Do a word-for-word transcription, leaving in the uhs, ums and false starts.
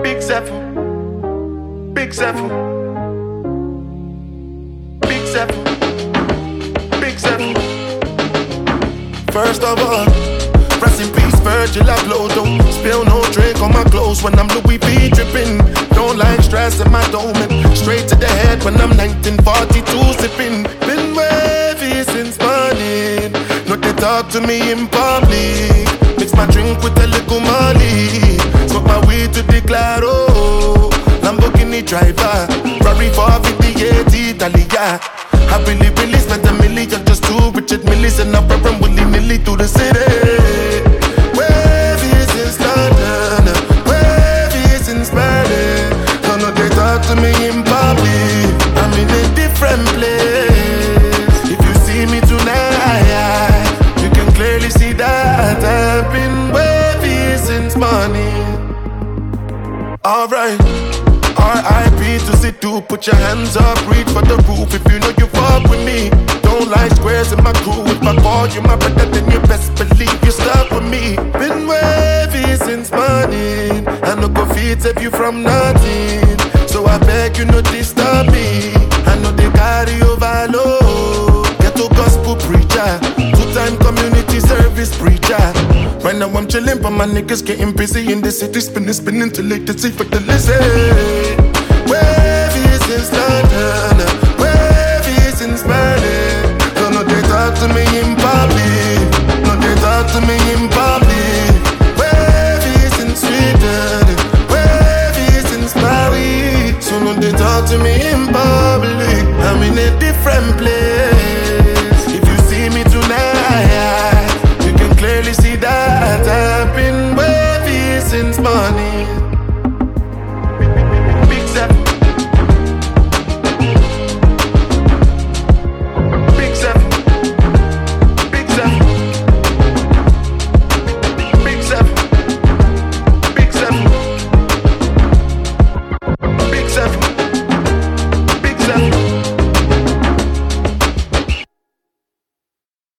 Big Zephyr, Big Zephyr, Big Zephyr, Big Zephyr. First of all, rest in peace, Virgil Abloh. Don't spill no drink on my clothes when I'm Louis V dripping. Don't like stress in my dome. Straight to the head when I'm nineteen forty-two sipping. Been wavy since morning. No, they talk to me in public. Mix my drink with a little money. Smoke my weed to the claro. Lamborghini driver, Ferrari four fifty-eight Italia. I really, really spent a million just to Richard Millis and I'm from willy-nilly through the city. Wavy since London, wavy since Berlin. Don't know they talk to me in public. I'm in a different place. If you see me tonight, you can clearly see that I've been wavy since morning. Alright, R I P to Situ, put your hands up, reach for the roof if you know you fuck with me. Don't like squares in my crew, if I call you my brother then you best believe you're stuck with me. Been wavy since morning, I no go feed save you from nothing. So I beg you no disturb me, I know they carry overload. Get to gospel preacher, two-time community service preacher. Right now I'm chillin', but my niggas getting busy in the city, spinning, spinning till late to see for the lizard. Wavy since London, wavy since Berlin. Don't know they talk to me in public, no they talk to me in public. Wavy since Sweden, wavy since Paris. So no they talk to me in public, I'm in a different place.